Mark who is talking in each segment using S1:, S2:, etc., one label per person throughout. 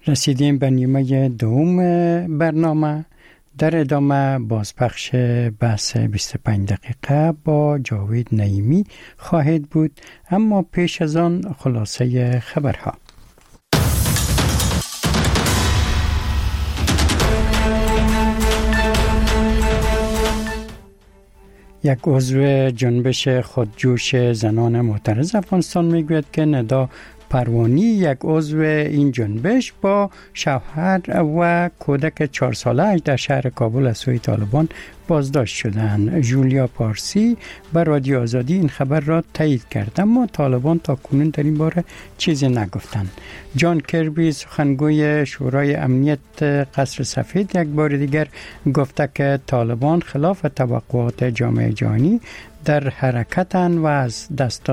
S1: رسیدیم به نیمه دوم برنامه. در ادامه بازپخش بحث 25 دقیقه با جاوید نعیمی خواهد بود، اما پیش از آن خلاصه خبرها. یک عضو جنبش خودجوش زنان معترض افغانستان میگوید که ندا پروانی، یک عضو این جنبش، با شوهر و کودک 4 ساله‌اش در شهر کابل از سوی طالبان بازداشت شدند. جولیا پارسی بر رادیو آزادی این خبر را تایید کرد، اما طالبان تا کنون در این باره چیزی نگفتند. جان کربی، سخنگوی شورای امنیت قصر سفید، یک بار دیگر گفته که طالبان خلاف توقعات جامعه جهانی در حرکتن و از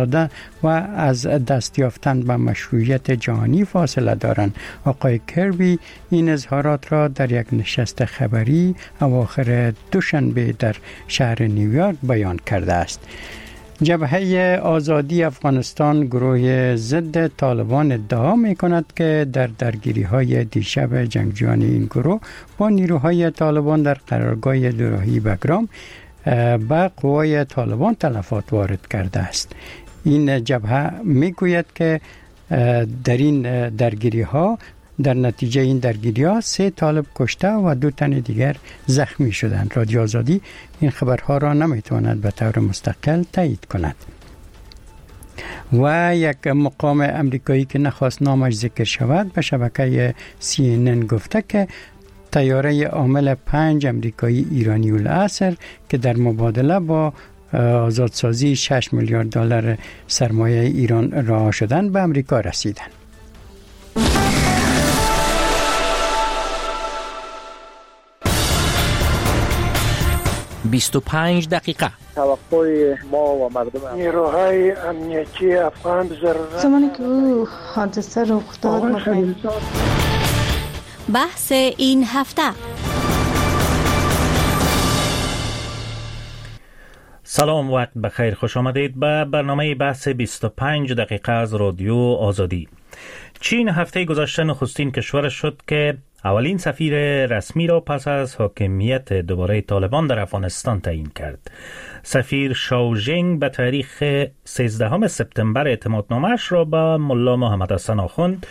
S1: دست یافتن به مشروعیت جهانی فاصله دارند. آقای کربی این اظهارات را در یک نشست خبری اواخر دوشنبه در شهر نیویورک بیان کرده است. جبهه آزادی افغانستان، گروه ضد طالبان، ادعا می کند که در درگیری‌های دیشب جنگجویان این گروه با نیروهای طالبان در قرارگاه دوراهی بگرام به قوای طالبان تلفات وارد کرده است. این جبهه میگوید که در نتیجه این درگیری‌ها 3 طالب کشته و 2 تن دیگر زخمی شدند. رادیو آزادی این خبرها را نمیتواند به طور مستقل تایید کند. و یک مقام امریکایی که نخواست نامش ذکر شود به شبکه CNN گفته که طیاره حامل 5 امریکایی ایرانی الاصل که در مبادله با آزادسازی 6 میلیارد دلار سرمایه ایران رها شدند به امریکا رسیدند.
S2: «25 دقیقه».
S3: توقع ما و مردم
S4: نیروهای امنیتی افغان ضرورت
S5: زمانی که او حادثه رخ داد
S6: بحث این هفته.
S2: سلام، وقت بخیر، خوش آمدید به برنامه بحث 25 دقیقه از رادیو آزادی. چین هفته گذشته نخستین کشور شد که اولین سفیر رسمی را پس از حاکمیت دوباره طالبان در افغانستان تعیین کرد. سفیر شاو ژنگ به تاریخ 13 سپتامبر اعتمادنامه‌اش را به ملا محمد حسن آخوند،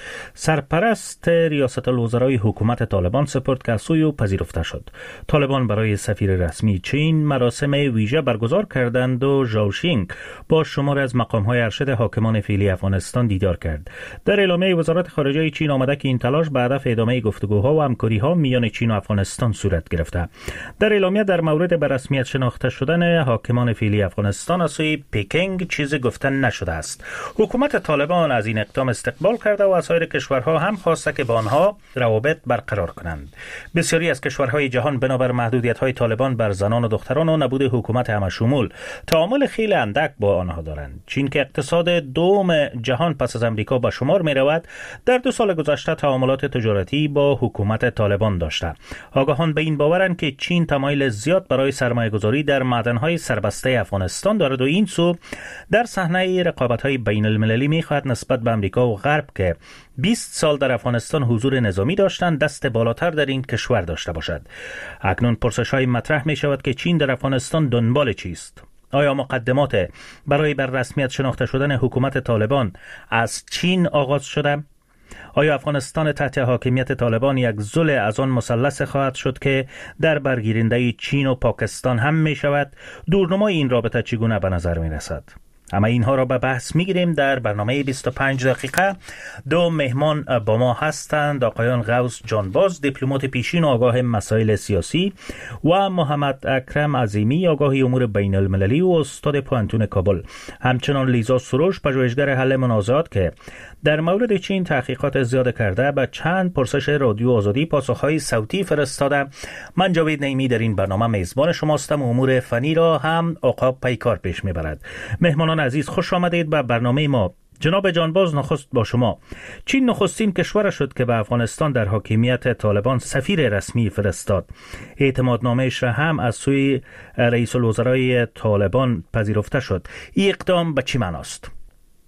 S2: سرپرست ریاست الوزرای حکومت طالبان سپرد که از سوی او پذیرفته شد. طالبان برای سفیر رسمی چین مراسم ویژه برگزار کردند و ژاو ژنگ با شمار از مقام‌های ارشد حاکمان فعلی افغانستان دیدار کرد. در اعلامیه وزارت خارجه چین آمده که این تلاش به هدف ادامه گفتگوها و همکاری‌ها میان چین و افغانستان صورت گرفته. در اعلامیه در مورد به رسمیت شناخته شدن حاکمان فعلی افغانستان از سوی پکینگ چیزی گفته نشده است. حکومت طالبان از این اقدام استقبال کرده و از سایر کشورها هم خواسته که با آنها روابط برقرار کنند. بسیاری از کشورهای جهان بنابر محدودیت‌های طالبان بر زنان و دختران و نبود حکومت همشمول تعامل خیلی اندک با آنها دارند. چین که اقتصاد دوم جهان پس از امریکا به شمار می‌رود، در 2 سال گذشته تعاملات تجارتی با حکومت طالبان داشته. آگاهان به این باورند که چین تمایل زیاد برای سرمایه‌گذاری در معدن‌های سربسته افغانستان دارد و این سو در صحنه رقابت‌های بین‌المللی می‌خواهد نسبت به امریکا و غرب که 20 سال در افغانستان حضور نظامی داشتند دست بالاتر در این کشور داشته باشد. اکنون پرسش‌های مطرح می‌شود که چین در افغانستان دنبال چیست؟ آیا مقدمات برای بر رسمیت شناخته شدن حکومت طالبان از چین آغاز شده؟ آیا افغانستان تحت حاکمیت طالبان یک ضلع از آن مثلث خواهد شد که در برگیرنده چین و پاکستان هم می شود؟ دورنمای این رابطه چگونه به نظر می رسد؟ اما اینها را به بحث میگیریم در برنامه 25 دقیقه. 2 مهمان با ما هستند: آقایان غوث جانباز، دیپلمات پیشین و آگاه مسائل سیاسی، و محمد اکرم عظیمی، آگاه امور بین المللی و استاد پوهنتون کابل. همچنان لیزا سروش، پژوهشگر حل منازعات که در مورد چین تحقیقات زیاد کرده، به چند پرسش رادیو آزادی پاسخهای صوتی فرستاده. من جاوید نعیمی در این برنامه میزبان شماستم. امور فنی را هم آقا پیکار پیش میبرد. مهمانان عزیز، خوش آمدید به برنامه ما. جناب جانباز، نخست با شما. چین نخستین کشور شد که به افغانستان در حاکمیت طالبان سفیر رسمی فرستاد. اعتمادنامه‌اش را هم از سوی رئیس الوزرای طالبان پذیرفته شد. این اقدام به چی معناست؟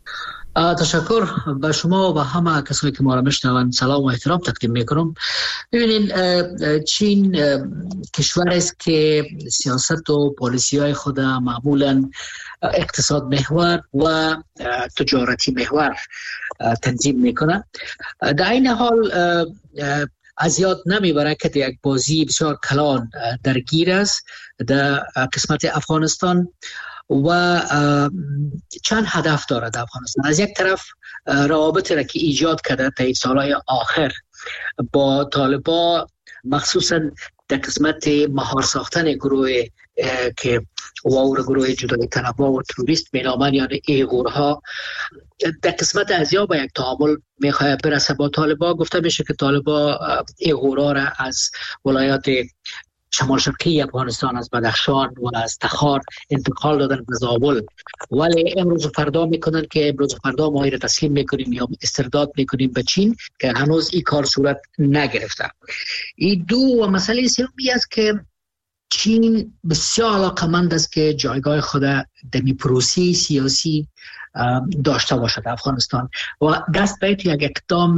S7: تشکر به شما و همه کسایی که ما را میشنوند سلام و احترام تقدیم میکنم. ببینید چین کشور است که سیاست و پالیسی های خود معمولا اقتصاد محور و تجارتی محور تنظیم میکنه. در این حال از یاد نمیبره که یک بازی بسیار کلان درگیر است در قسمت افغانستان و چند هدف داره در افغانستان. از یک طرف روابطی را که ایجاد کرده تا سالهای آخر با طالبان، مخصوصا در قسمت مهار ساختن گروه که واور گروه جدای طلبها و تروریست مینامن یعنی ایغورها، در قسمت ازیا با یک تعامل میخواه برسه با طالبان. گفته میشه که طالبان ایغورها را از ولایات شمال شرقی افغانستان، از بدخشان و از تخار انتقال دادن به زابل، ولی امروز و فردا میکنن که امروز و فردا ما را تسلیم میکنیم یا استرداد میکنیم به چین که هنوز این کار صورت نگرفته. این دو و مسئله سومی است که چین بسیار علاقمند است که جایگاه خود در پروسه سیاسی داشته باشد افغانستان و دست به یک اقدام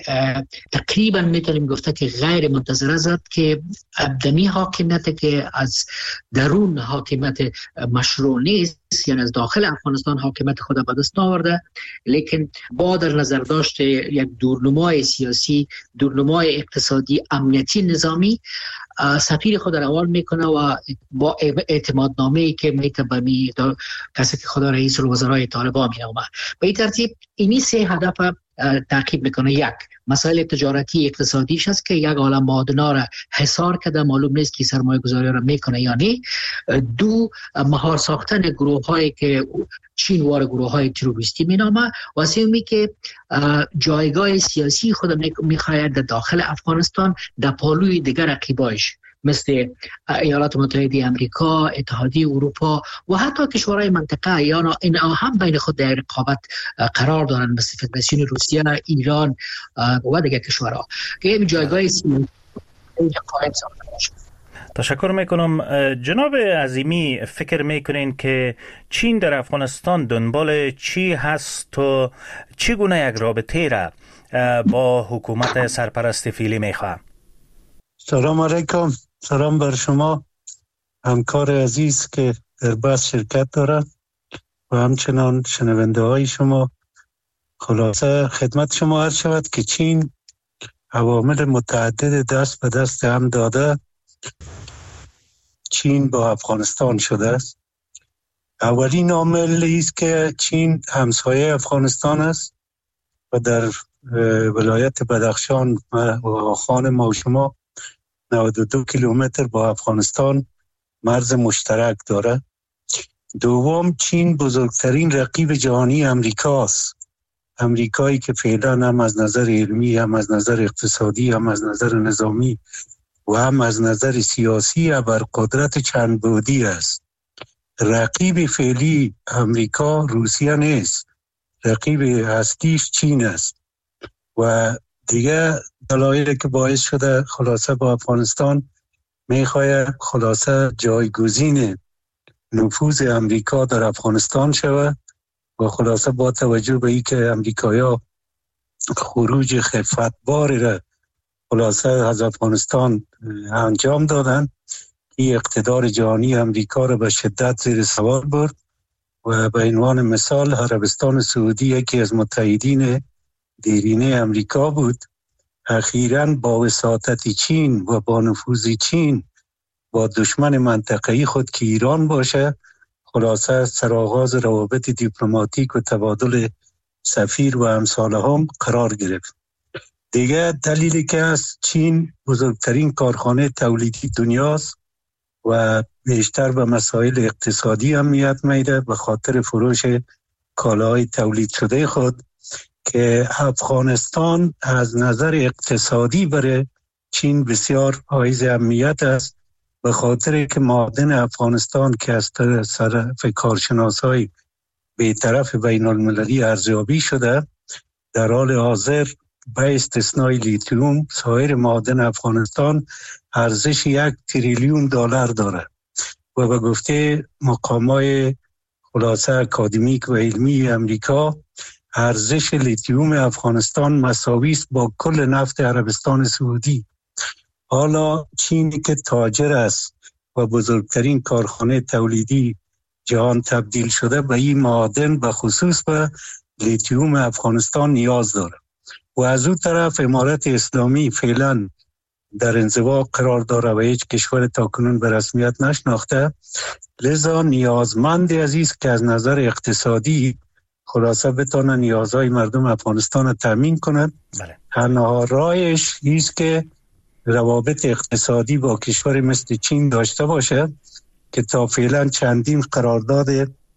S7: تقریبا میتونیم گفته که غیر منتظره است که دمی حاکمیت که از درون حاکمیت مشروع نیست، یعنی از داخل افغانستان حاکمیت خود به دست آورده، لیکن با در نظر داشت یک دورنمای سیاسی، دورنمای اقتصادی، امنیتی، نظامی، سفیر خود را روان میکنه و با اعتمادنامه‌ای که میتبمی کسی که خدا رئیس الوزرای طالبان مینامه. به این ترتیب اینی سه هدف تعقیب میکنه. یک، مسائل تجارتی اقتصادیش است که یک عالم معادنا را حصار کرده، معلوم نیست که سرمایه گذاری را میکنه یا نه. دو، مهار ساختن گروه هایی که چین وار گروه های تروریستی مینامه. و سومی که جایگاه سیاسی خود میخواهد در داخل افغانستان در پالوی دیگر رقیبایش مثل ایالات متحده آمریکا، اتحادیه اروپا و حتی کشورهای منطقه یا اینا هم بین خود در رقابت قرار دارند، مثل فدراسیون روسیه، ایران و دیگر کشورها که این جایگاه سیاسی قائم ساخته میشه.
S2: تشکر میکنم. جناب عظیمی، فکر میکنین که چین در افغانستان دنبال چی هست و چگونه یک رابطه را با حکومت سرپرست فعلی میخواه؟
S8: سلام علیکم، سلام بر شما همکار عزیز که در بحث شرکت دارند و همچنان شنونده های شما. خلاصه خدمت شما عرض شود که چین عوامل متعدد دست به دست هم داده چین با افغانستان شده است. اولین عامل است که چین همسایه افغانستان است و در ولایت بدخشان و خان ما و شما 92 کیلومتر با افغانستان مرز مشترک داره. دوم، چین بزرگترین رقیب جهانی امریکاست. امریکایی که فعلا هم از نظر علمی، هم از نظر اقتصادی، هم از نظر نظامی و هم از نظر سیاسی ابرقدرت چند بعدی است. رقیب فعلی امریکا روسیه نیست، رقیب اصلیش چین است و دیگه دلایلی که باعث شده خلاصه با افغانستان میخواه خلاصه جایگزین نفوذ امریکا در افغانستان شود و خلاصه با توجه به این که امریکایا خروج خفتباری را خلاصه از افغانستان انجام دادن، این اقتدار جهانی امریکا را به شدت زیر سوال برد و به عنوان مثال عربستان سعودی یکی از متحدین دیرینه امریکا بود. اخیراً با وساطت چین و با نفوذ چین با دشمن منطقه‌ای خود که ایران باشه خلاصه سرآغاز روابط دیپلماتیک و تبادل سفیر و امثال هم قرار گرفت. دیگه دلیلی که از چین بزرگترین کارخانه تولیدی دنیاست و بیشتر به مسائل اقتصادی اهمیت میده به خاطر فروش کالاهای تولید شده خود که افغانستان از نظر اقتصادی برای چین بسیار حائز اهمیت است به خاطر که معادن افغانستان که از طرف کارشناسای بی‌طرف بین المللی ارزیابی شده در حال حاضر به استثنای لیتیوم سایر معادن افغانستان ارزش 1 تریلیون دلار داره و به گفته مقامات خلاصه اکادمیک و علمی امریکا ارزش لیتیوم افغانستان مساوی است با کل نفت عربستان سعودی. حالا چینی که تاجر است و بزرگترین کارخانه تولیدی جهان تبدیل شده به این معادن به خصوص به لیتیوم افغانستان نیاز داره و از اون طرف امارت اسلامی فعلا در انزوا قرار داره و هیچ کشور تاکنون به رسمیت نشناخته. لذا نیازمند عزیز که از نظر اقتصادی خلاصه بتونه نیازهای مردم افغانستان تامین کنند. تنها راهش ایست که روابط اقتصادی با کشور مثل چین داشته باشه که تا فعلا چندین قرارداد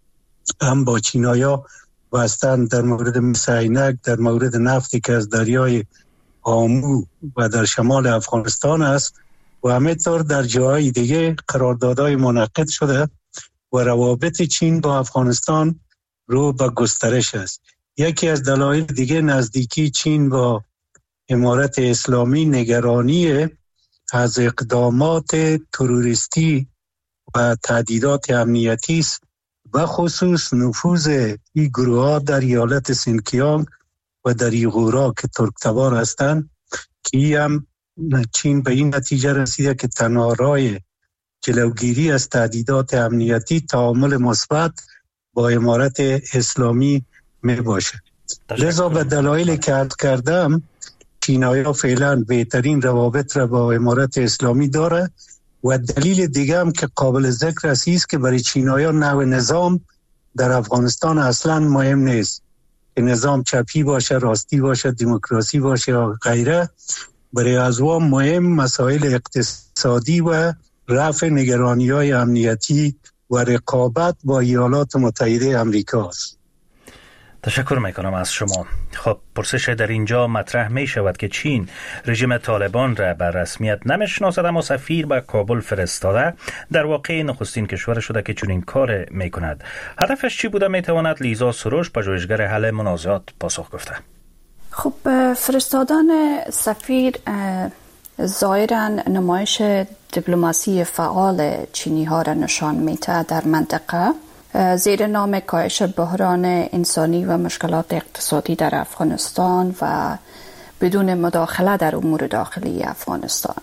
S8: هم با چینایا بستن در مورد مثل عینک، در مورد نفتی که از دریای آمو و در شمال افغانستان است و همینطور در جاهای دیگه قراردادهای منعقد شده و روابط چین با افغانستان رو به گسترش است. یکی از دلایل دیگه نزدیکی چین با امارت اسلامی نگرانی از اقدامات تروریستی و تهدیدات امنیتی است، به خصوص نفوذ این گروه ها در ایالت سینکیانگ و در ایغورا که ترکتبار هستند که هم چین به این نتیجه رسیده که تنها راه جلوگیری از تهدیدات امنیتی تعامل مثبت با امارت اسلامی می باشه. لذا به دلایلی که عرض کردم چینایا فعلا بهترین روابط را با امارت اسلامی داره و دلیل دیگه هم که قابل ذکر است که برای چینایا نوع نظام در افغانستان اصلا مهم نیست که نظام چپی باشه، راستی باشه، دموکراسی باشه یا غیره. برای ازوام مهم مسائل اقتصادی و رفع نگرانی‌های امنیتی و رقابت با ایالات متحده امریکا است.
S2: تشکر میکنم از شما. خب پرسش در اینجا مطرح می شود که چین رژیم طالبان را به رسمیت نمیشناسد اما سفیر به کابل فرستاده، در واقع نخستین کشور شده که چنین کار می کند. هدفش چی بوده؟ می تواند لیزا سروش پژوهشگر حل منازعات پاسخ گفته.
S9: خب فرستادن سفیر ظاهراً نمایش دیپلماسی فعال چینی ها را نشان میده در منطقه زیر نام کاهش بحران انسانی و مشکلات اقتصادی در افغانستان و بدون مداخله در امور داخلی افغانستان.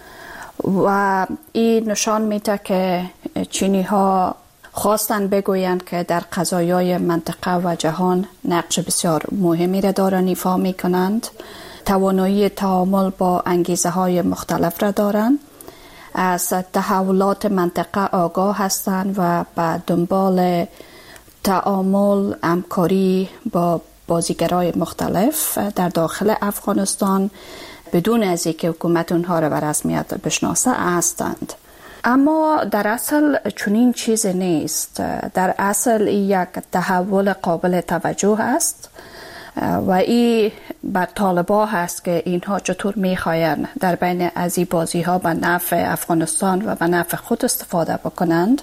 S9: و این نشان میده که چینی ها خواستن بگویند که در قضایای منطقه و جهان نقش بسیار مهمی را دارند ایفا میکنند، توانایی تعامل با انگیزه های مختلف را دارند، از تحولات منطقه آگاه هستند و به دنبال تعامل، همکاری با بازیگرای مختلف در داخل افغانستان بدون از اینکه حکومت اونها را به رسمیت بشناسه هستند. اما در اصل چنین چیزی نیست. در اصل یک تحول قابل توجه است و این بر طالبا هست که اینها چطور میخواین در بین از این بازی ها به نفع افغانستان و به نفع خود استفاده بکنند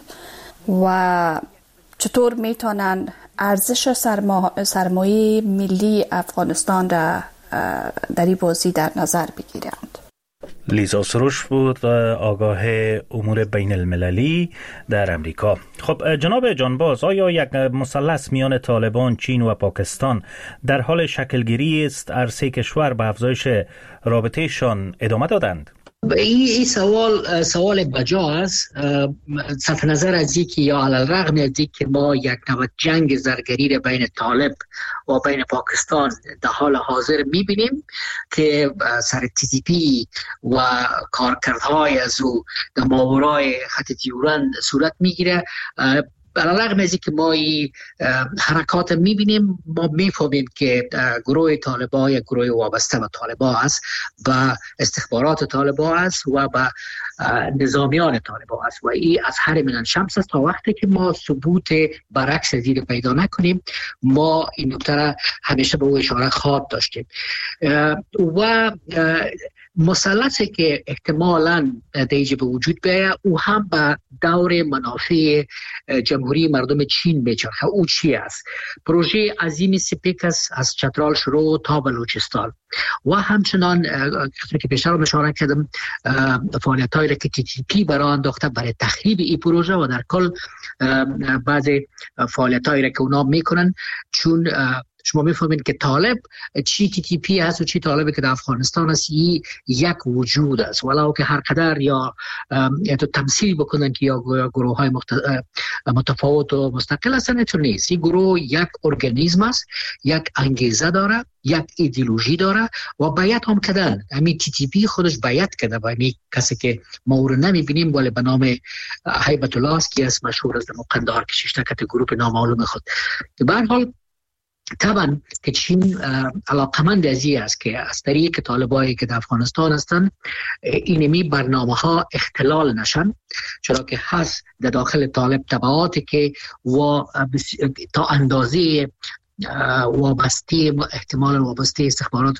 S9: و چطور میتونن ارزش سرمایه ملی افغانستان را در این بازی در نظر بگیرند.
S2: لیزا سروش بود، آگاه امور بین المللی در امریکا. خب جناب جانباز، آیا یک مثلث میان طالبان، چین و پاکستان در حال شکلگیری است؟ هر سه کشور به افزایش رابطهشان ادامه دادند؟
S7: این سوال بجا است. صرف نظر از این که یا علی الرغم از این که ما یک نوع جنگ زرگری بین طالب و بین پاکستان در حال حاضر میبینیم که سر TTP و کارکردهای از او در ماورای خط دیورند صورت میگیره، علیرغم از اینکه ما این حرکات میبینیم، ما میفهمیم که گروه طالبان یک گروه وابسته به طالبان است و استخبارات طالبان است و به نظامیان طالبان است و این از هر من شمس است. تا وقتی که ما ثبوت برعکس از این پیدا نکنیم، ما این نکته را همیشه به او اشاره خواهد داشتیم. و مثلثی که احتمالاً دیجه به وجود بیاید او هم به دور منافع جمهوری مردم چین میچرخه. او چی است؟ پروژه عظیمی سپیک است از چترال شروع تا بلوچستان و همچنان که پیشتر اشاره کردم فعالیت‌هایی که TTP برای انداخته برای تخریب این پروژه و در کل بعضی فعالیت‌هایی که اونا میکنن چون شما میفهمید که طالب چی TTP هست و چی طالبی که در افغانستان است یک وجود است، ولو که هر قدر یا تو تمثیل بکنن که یا گروه های متفاوت و مستقل هستن، اینطور نیست. این گروه یک ارگانیسم است، یک انگیزه داره، یک ایدئولوژی داره و بیعت هم کردن. همین TTP خودش بیعت کرده و همین کسی که ما او رو نمیبینیم ولی به نام هیبت الله است که اسم مشهور است در قندهار که ششتکت گروه نامعلوم خود. به هر حال طبعا که چین علاقمند ازی است که از طریق طالبایی که در افغانستان هستن اینمی برنامه ها اختلال نشن، چرا که هست در داخل طالب تبعاتی که و تا اندازه وابسته احتمال وابسته استخبارات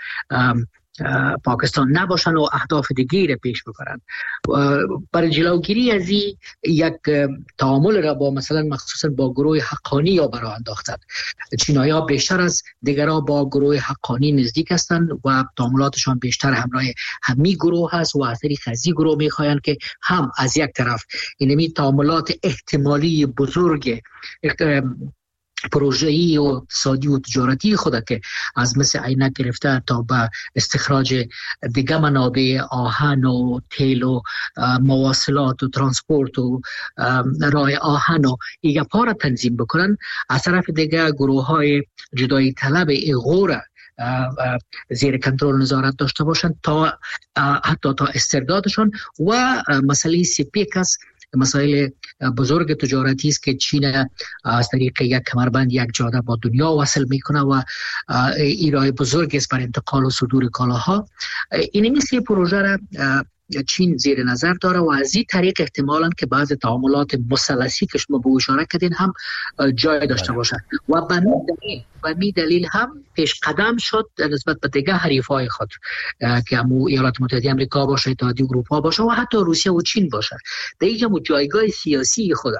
S7: پاکستان نباشن و اهداف دیگری را پیش ببرن. برای جلوگیری از این یک تعامل را با مثلا مخصوصا با گروه حقانی یا برای انداختن. چینایی ها بیشتر از دیگرها با گروه حقانی نزدیک هستند و تعاملاتشان بیشتر همراه همی گروه هست و از طریق از این گروه میخواین که هم از یک طرف اینمی تعاملات احتمالی بزرگ پروژه‌ای و اقتصادی و تجارتی خود که از مثل عینک گرفته تا به استخراج دیگه منابع آهن و تیل و مواصلات و ترانسپورت و راه آهن و ایگه پا را تنظیم بکنن، از طرف دیگه گروه های جدایی طلب ایغور زیر کنترل نظارت داشته باشند تا حتی تا استردادشان. و مسئله سپیک است، مسائل بزرگ تجارتی است که چین از طریق یک کمربند یک جاده با دنیا وصل میکنه و ایرای بزرگ است بر انتقال و صدور کالاها. این مثل پروژه را چین زیر نظر داره و از این طریق احتمالاً که بعض تعاملات مثلثی که شما به اشاره کردین هم جای داشته باشد و به می دلیل هم پیش قدم شد نسبت به دیگه حریفای خود که همون ایالات متحده آمریکا باشه، اتحادیه اروپا باشه و حتی روسیه و چین باشه، در اینجا جایگاه سیاسی خود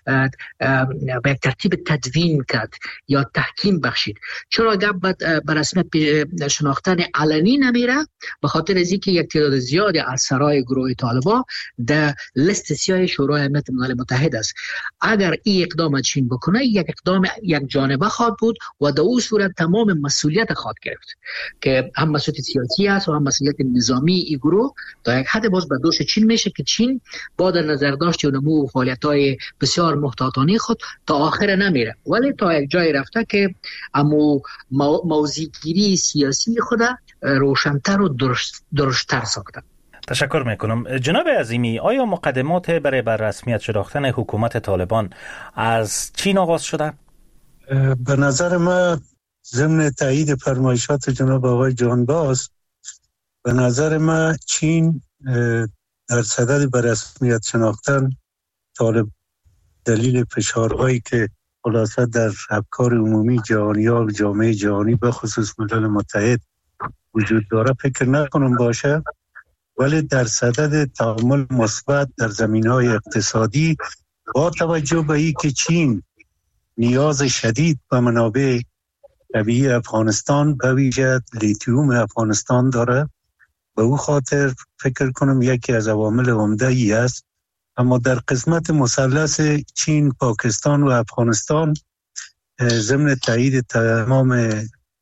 S7: به ترتیب تدوین کرد یا تحکیم بخشید. چرا گپ به رسمیت شناختن علنی نمیره؟ به خاطر از اینکه یک تعداد زیادی از سرای گروه طالبان در لیست سیاه شورای امنیت ملل متحد است. اگر این اقدام چین بکنه یک اقدام یک جانبه خواهد بود و در اون صورت تمام مسئولیت خواهد گرفت که هم مسئولیت سیاسی است و هم مسئولیت نظامی این گروه تا یک حد باز به دوش چین میشه که چین با در نظر داشت و نمو فعالیت‌های بسیار محتاطانه خود تا آخر نمیره، ولی تا یک جای رفته که امو موضع‌گیری سیاسی خود روشن‌تر و درشت‌تر ساخته.
S2: تشکر میکنم. جناب عظیمی، آیا مقدمات برای بر رسمیت شناختن حکومت طالبان از چین آغاز شده؟
S8: به نظر من ضمن تایید فرمایشات جناب آقای جانباز، به نظر من چین در صدد بر رسمیت شناختن طالب دلیل فشارهایی که خلاصه در افکار عمومی جهانی ها و جامعه جهانی به خصوص ملل متحد وجود داره فکر نکنم باشه، ولی در صدد تعامل مثبت در زمینه‌های اقتصادی با توجه به اینکه چین نیاز شدید به منابع طبیعی افغانستان به ویژه لیتیوم افغانستان داره، به او خاطر فکر کنم یکی از عوامل عمده ای است. اما در قسمت مثلث چین، پاکستان و افغانستان ضمن تایید تمام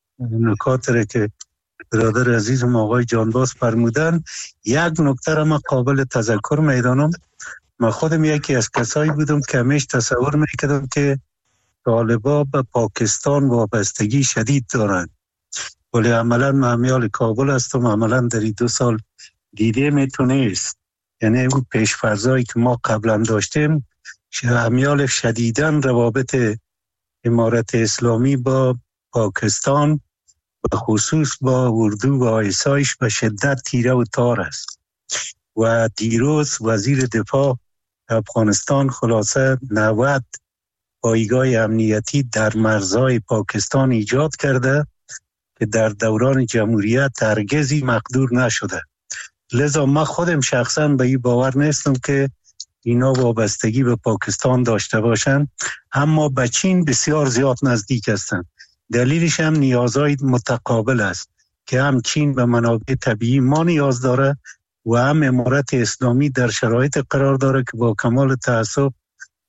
S8: نکات را که برادر عزیزم آقای جانباز فرمودن، یک نکته را من قابل تذکر میدانم. من خودم یکی از کسایی بودم که همیش تصور میکردم که طالبا به پاکستان وابستگی شدید دارند، ولی عملا معمیال کابل هستم، عملا در 2 سال دیده میتونست، یعنی اون پیشفرضایی که ما قبلا داشتیم امیال شدیداً روابط امارت اسلامی با پاکستان به خصوص با اردو و آیسایش به شدت تیره و تار است. و دیروز وزیر دفاع افغانستان خلاصه 90 پایگاه امنیتی در مرزهای پاکستان ایجاد کرده که در دوران جمهوریت هرگزی مقدور نشده. لذا من خودم شخصا به این باور نیستم که اینا وابستگی به پاکستان داشته باشن، اما به چین بسیار زیاد نزدیک هستند. دلیلش هم نیازهای متقابل است که هم چین به منابع طبیعی ما نیاز داره و هم امارت اسلامی در شرایط قرار داره که با کمال تأسف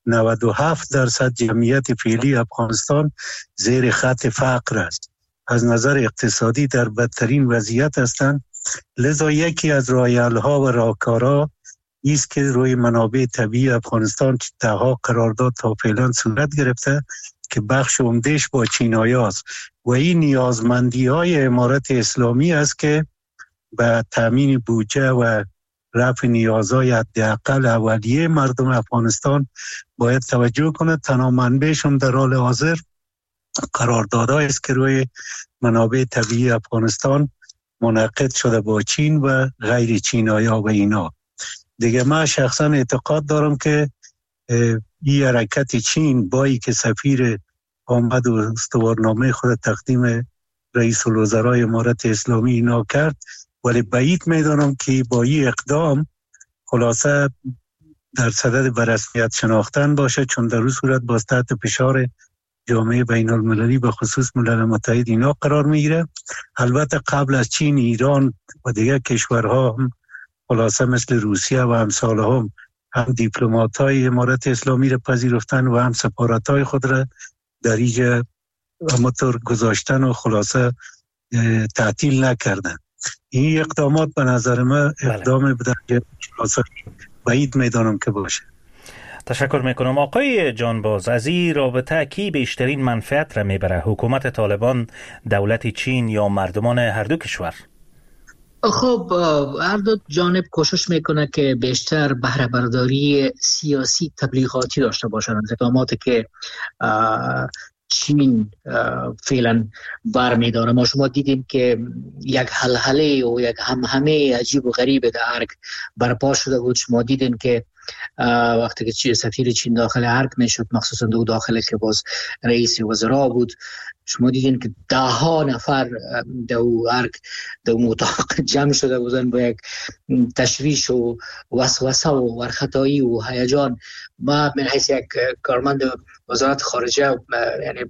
S8: 97% جمعیت فعلی افغانستان زیر خط فقر است. از نظر اقتصادی در بدترین وضعیت هستند. لذا یکی از راه‌حل‌ها و راهکارها است که روی منابع طبیعی افغانستان ده‌ها قرارداد تا فعلا صورت گرفته که بخش عمده‌اش با چینایی‌ها است و این نیازمندی‌های امارت اسلامی است که به تامین بودجه و رفع نیازهای حداقل اولیه مردم افغانستان باید توجه کند. تنها منبعشون در حال حاضر قراردادهایی است که روی منابع طبیعی افغانستان منعقد شده با چین و غیر چینایی‌ها و اینا. دیگه من شخصا اعتقاد دارم که این حرکت چین بایی که سفیر آمد و استوارنامه خود تقدیم رئیس الوزرای امارت اسلامی اینا کرد، ولی بعید میدانم که با این اقدام خلاصه در صدد به رسمیت شناختن باشه، چون در اون صورت باز تحت فشار جامعه بین المللی به خصوص ملل متحد اینا قرار میگیره. البته قبل از چین ایران و دیگر کشورها هم خلاصه مثل روسیه و امثال هم دیپلمات‌های امارت اسلامی را پذیرفتن و هم سفارت‌های خود را در اینجا همطور گذاشتن و خلاصه تعطیل نکردن. این اقدامات به نظر من اقدام به خلاصه بعید میدانم که باشه.
S2: تشکر میکنم. آقای جانباز، از این رابطه کی بیشترین منفعت را میبره؟ حکومت طالبان، دولت چین یا مردمان هر دو کشور؟
S7: خب هر دو جانب کوشش میکنه که بیشتر بهره برداری سیاسی تبلیغاتی داشته باشن. اقداماتی که چین فعلا برمیداره. ما شما دیدیم که یک هلهله و یک همهمه عجیب و غریب در ارگ برپا شده بود. شما دیدیم که وقتی که سفیر چین داخل ارگ میشد، مخصوصا دو داخل که باز رئیس وزرا بود، شما دیدین که 10 نفر در ارگ در اتاق جمع شده بودن با یک تشویش و وسوسه و ورختایی و هیجان. ما من حیث یک کارمند وزارت خارجه یعنی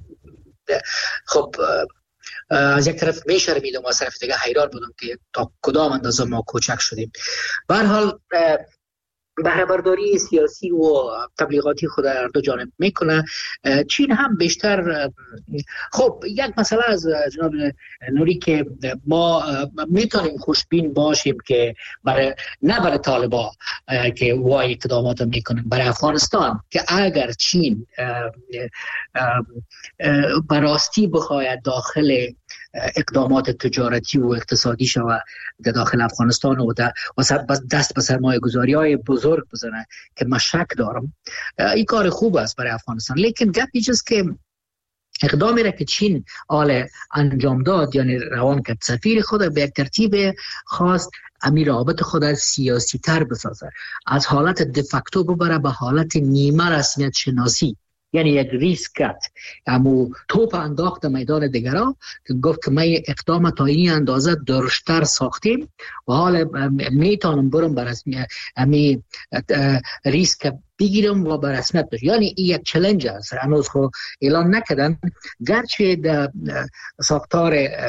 S7: خب از یک طرف میشرمیدم و از طرف دیگه حیران بودم که تا کدام اندازه ما کوچک شدیم. به هر حال بهره برداری سیاسی و تبلیغاتی خود هر دو جانب میکنه. چین هم بیشتر خب یک مسئله از جناب نوری که ما میتونیم خوشبین باشیم که برای طالبان که وای اقدامات میکنن برای افغانستان، که اگر چین براستی بخواهد داخل اقدامات تجارتی و اقتصادی شود در داخل افغانستان و دست به سرمایه گذاری های بزرگ بزنه که من شک دارم، این کار خوب است برای افغانستان. لیکن گپ اینجاست که اقدامی را که چین انجام داد، یعنی روان کرد سفیر خود به یک ترتیب خاص امیر رابط خود سیاسی تر بسازه، از حالت دفکتو ببره به حالت نیمه رسمیت شناسی، یعنی یک ریسک کرد، اما توپ انداخت میدان دیگران که گفت که من اقدام تا این اندازه درشتر ساختیم و حالا میتونم برم بر امی ریسک بگیرم و بر رسمیت بشم. یعنی این یک چالش است. هنوز خو اعلان نکردن، گرچه در ساختار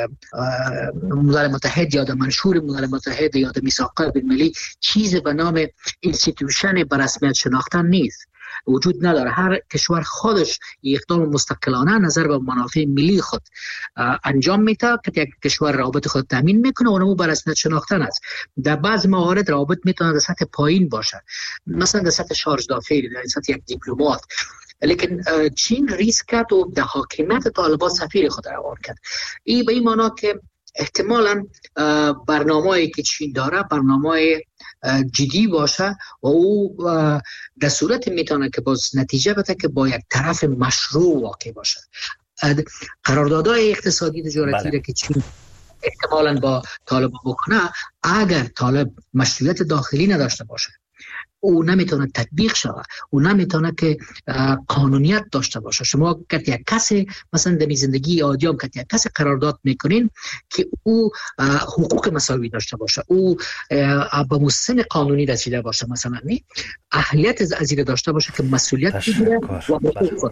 S7: ملل متحد یا در منشور ملل متحد یا در میثاق بین‌المللی چیزی به نام اینستیتوشن بر رسمیت شناختن نیست، وجود نداره. هر کشور خودش اقدام مستقلانه نظر به منافع ملی خود انجام میده که یک کشور رابط خود تامین میکنه و اونمو بر رسمیت شناختن است. در بعض موارد رابط میتونه در سطح پایین باشه، مثلا در سطح شارژ دافعی، در سطح یک دیپلمات. لیکن چین ریسک کرد و در حاکمیت طالبان سفیر خود روان کرد. این به این معنی که احتمالاً برنامه‌ای که چین داره برنامه جدی باشه و او در صورت میتونه که باز نتیجه بده که با یک طرف مشروع واقع باشه. قراردادهای اقتصادی تجارتی را که چین احتمالاً با طالب بکنه، اگر طالب مشروعیت داخلی نداشته باشه، او نمیتونه تطبیق شود، او نمیتونه که قانونیت داشته باشه. شما که یک کسی مثلا در زندگی عادی هم که یک کسی قرارداد میکنین که او حقوق مساوی داشته باشه، او به مسن قانونی رسیده باشه، مثلا اهلیت از این داشته باشه که مسئولیت بگیره و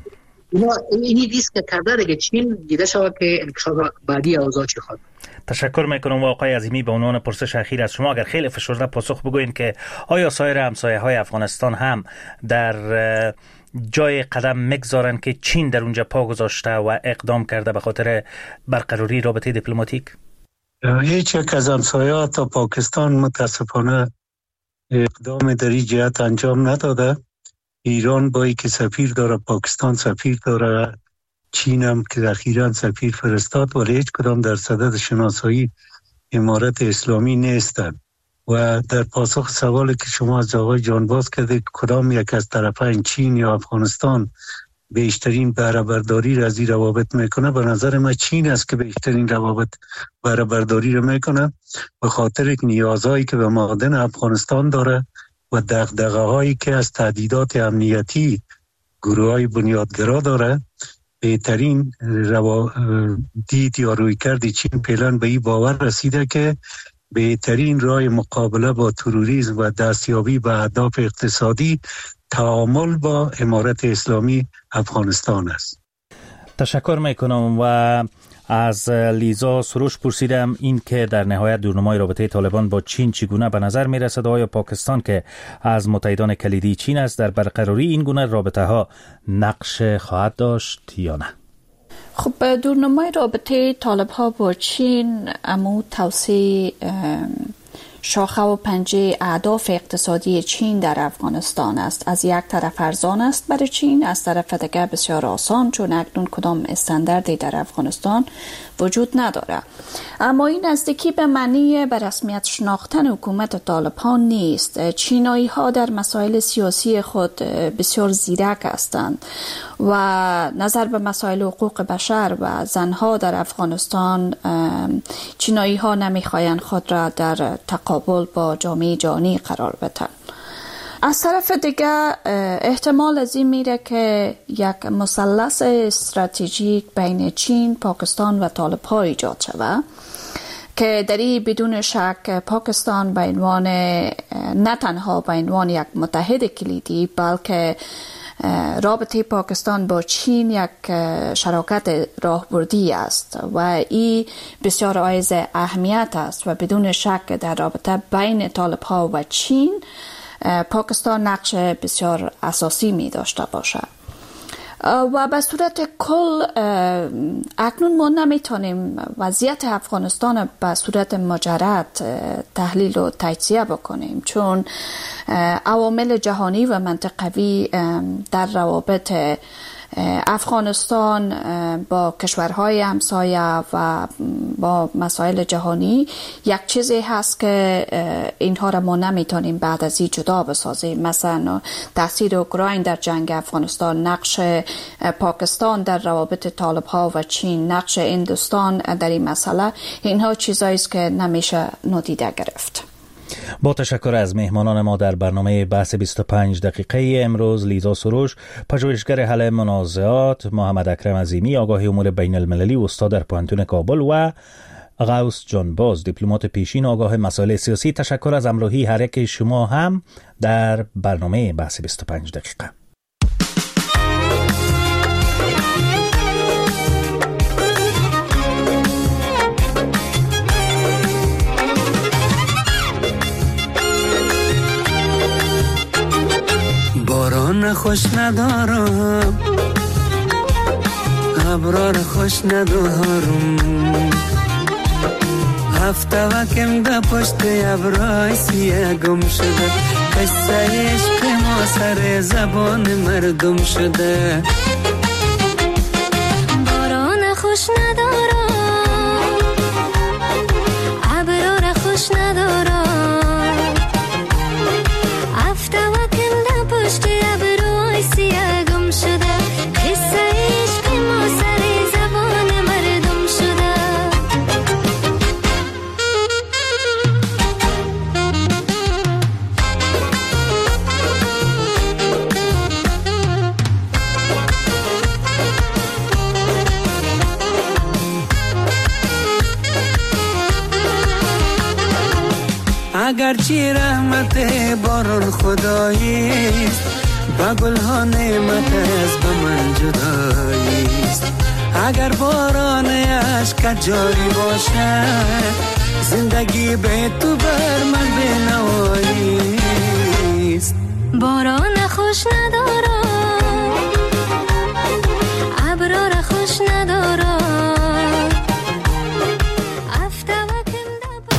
S7: اینی دیست که کرده دیگه چین دیده شود که انکشاف بعدی اوضاع چی خواهد.
S2: تشکر میکنم آقای عظیمی. به عنوان پرسش اخیر از شما اگر خیلی فشرده پاسخ بگوین که آیا سایر همسایه‌های افغانستان هم در جای قدم میگذارن که چین در اونجا پا گذاشته و اقدام کرده به خاطر برقراری رابطه دیپلماتیک؟
S8: هیچ یک از همسایه‌ها تا پاکستان متاسفانه اقدام در این جهت انجام نداده. ایران با اینکه سفیر داره، پاکستان سفیر داره، چین هم که اخیراً سفیر فرستاد، ولی هیچ کدام در صدد شناسایی امارت اسلامی نیستند. و در پاسخ سوالی که شما از آقای جانباز کردید کدام یک از طرفین چین یا افغانستان بیشترین بهره برداری را از این روابط میکنه، به نظر من چین است که بیشترین روابط بهره برداری را میکنه، به خاطر نیازهایی که به معادن افغانستان داره و دغدغه‌هایی که از تهدیدات امنیتی گروه‌های بنیادگرا داره. بهترین دید یا رویکرد چین فعلا به این باور رسیده که بهترین راه مقابله با تروریسم و دستیابی به اهداف اقتصادی تعامل با امارت اسلامی افغانستان است.
S2: تشکر میکنم. و از لیزا سروش پرسیدم این که در نهایت دورنمای رابطه طالبان با چین چگونه به نظر میرسد؟ آیا پاکستان که از متحدان کلیدی چین است در برقراری این گونه رابطه ها نقش خواهد داشت یا نه؟
S9: خب دورنمای رابطه طالب ها با چین امو توسعه شاخه و پنجه اهداف اقتصادی چین در افغانستان است. از یک طرف ارزان است برای چین، از طرف دیگر بسیار آسان، چون اکنون کدام استانداردی در افغانستان وجود نداره. اما این نزدیکی به معنی به رسمیت شناختن حکومت طالب ها نیست. چینایی ها در مسائل سیاسی خود بسیار زیرک هستند و نظر به مسائل حقوق بشر و زنها در افغانستان چینایی ها نمیخواین خود را در تقابل با جامعه جهانی قرار بدن. از طرف دیگه احتمال از این میره که یک مثلث استراتژیک بین چین، پاکستان و طالب ها ایجاد شود که در این بدون شک پاکستان به عنوان نه تنها به عنوان یک متحد کلیدی بلکه رابطه پاکستان با چین یک شراکت راهبردی است و این بسیار حائز اهمیت است و بدون شک در رابطه بین طالب ها و چین پاکستان نقش بسیار اساسی می داشته باشد. و به صورت کل اکنون ما نمیتونیم وضعیت افغانستان به صورت مجرد تحلیل و تجزیه بکنیم، چون عوامل جهانی و منطقوی در روابط افغانستان با کشورهای همسایه و با مسائل جهانی یک چیزی هست که اینها را ما نمیتونیم بعد از این جدا بسازیم. مثلا تاثیر اوکراین در جنگ افغانستان، نقش پاکستان در روابط طالب ها و چین، نقش هندوستان در این مسئله، اینها چیزایی است که نمیشه نادیده گرفت.
S2: با تشکر از مهمانان ما در برنامه بحث 25 دقیقه امروز، لیزا سروش، پژوهشگر حل منازعات، محمد اکرم عظیمی، آگاهی امور بین المللی، استاد در پوهنتون کابل، و غوث جانباز، دیپلمات پیشین آگاه مسائل سیاسی. تشکر از همراهی هر یک شما هم در برنامه بحث 25 دقیقه.
S10: باران خوش ندارم، ابرار خوش ندارم، هفته وکم ده پشت ابرای سیه گم شده، قصه عشق ما سر زبان مردم شده.
S11: باران خوش ندارم، ابرار خوش ندارم،
S10: اگرچه رحمت باران خداییست، با گل ها نعمت از به من جداییست. اگر باران عشق جاری باشد زندگی به تو بر من بنواییست.
S11: باران خوش ندارم